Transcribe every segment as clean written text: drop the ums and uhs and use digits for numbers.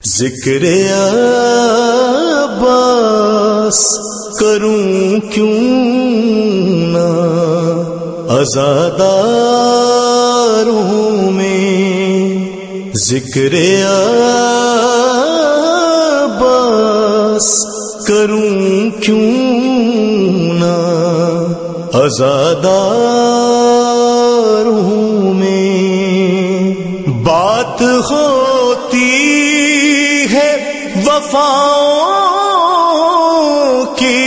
ذکر عباس کروں کیوں نہ عزاداروں میں، ذکر عباس کروں کیوں نہ عزاداروں میں، بات ہوتی ہے وفاؤں کی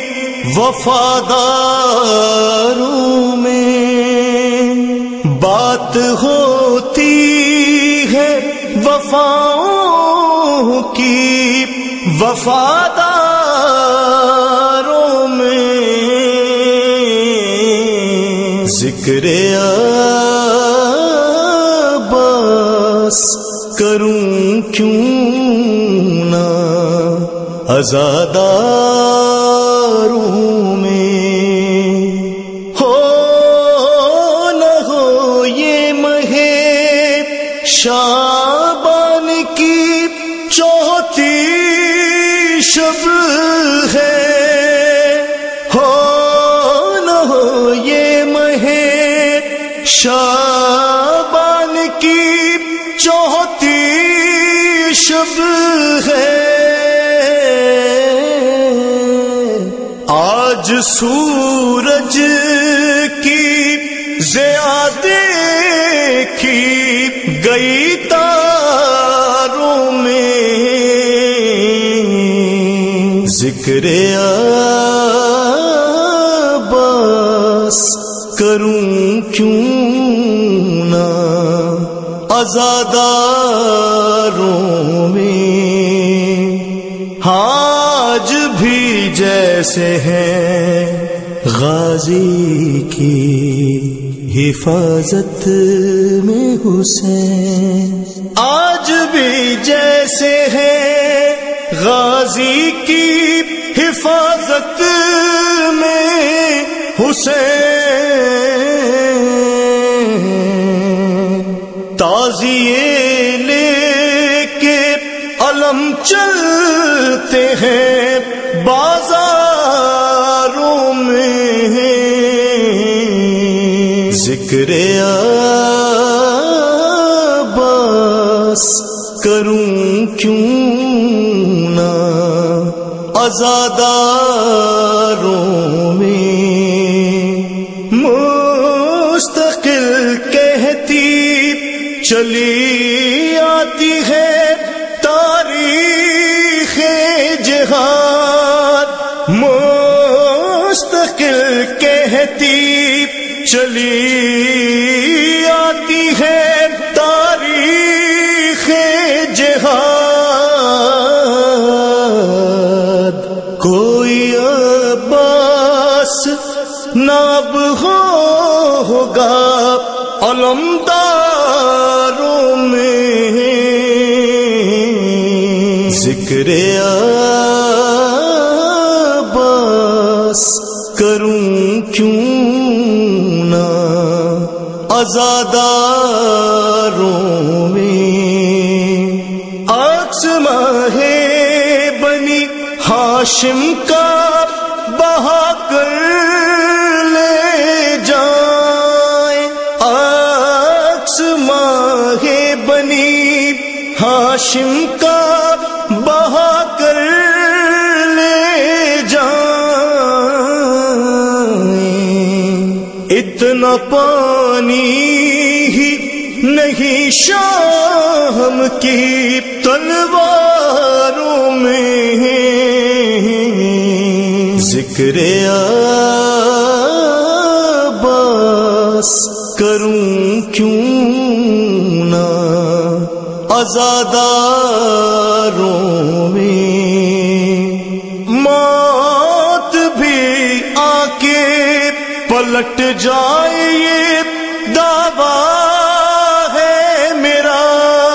وفاداروں میں، بات ہوتی ہے وفاؤں کی وفاداروں میں، ذکر عباس کروں کیوں نہ عزاداروں میں، ہو نہ ہو یہ ماہ شعبان کی چوتھی شب ہے، ہو نہ ہو یہ ماہ شعبان کی چوتھی شب ہے، آج سورج کی ضیاء دیکھی گئی تاروں میں، ذکر عباس کروں کیوں نہ عزاداروں میں، آج بھی جیسے ہیں غازی کی حفاظت میں حسین، آج بھی جیسے ہیں غازی کی حفاظت میں حسین، تعزیے لے کے علم چلتے ہیں بازاروں میں، ذکر عباس کروں کیوں نہ عزاداروں میں، مستقل کہتی چلی آتی ہے تاریخ جہاد، مستقل کہتی چلی آتی ہے تاریخ جہاد، کوئی عباس ناب ہوگا علمداروں میں، ذکر عباس کروں کیوں نہ عزاداروں میں، عکس ماہ بنی ہاشم کا بہا کر لے جائیں، عکس ماہ بنی ہاشم کا بہا کر لے جائیں، اتنا پانی ہی نہیں شام کی تلواروں میں، ذکر عباس کروں کیوں نہ عزاداروں میں، موت بھی آ کے پلٹ جائے یہ دعویٰ ہے میرا،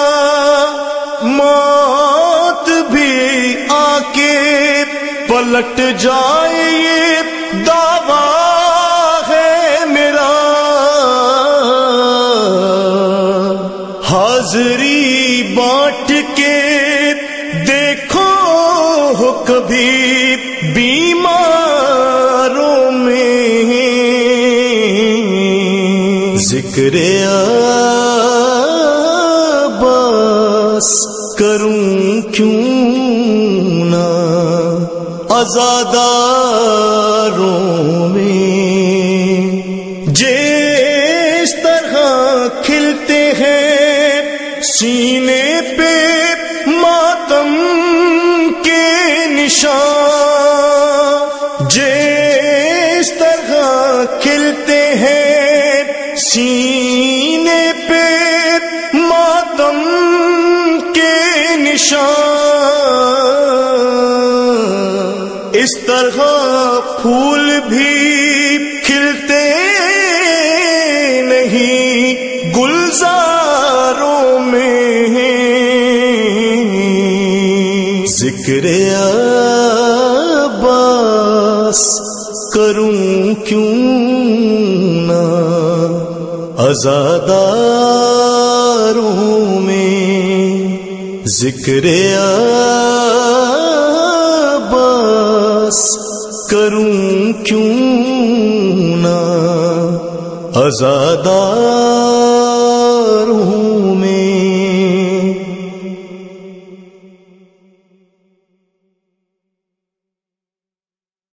موت بھی آ کے پلٹ جائے یہ دعویٰ ہے میرا، حاضری بانٹ کے ہو کبھی بیماروں میں، ذکر عباس کروں کیوں نہ عزاداروں میں، جس طرح کھلتے ہیں سینے پہ ماتم کے نشان، جس طرح کھلتے ہیں سینے پہ ماتم کے نشان، اس طرح پھول بھی کھلتے نہیں گلزاروں میں، ذکر عباس کروں کیوں نہ عزاداروں میں، ذکر عباس کروں کیوں نہ عزاداروں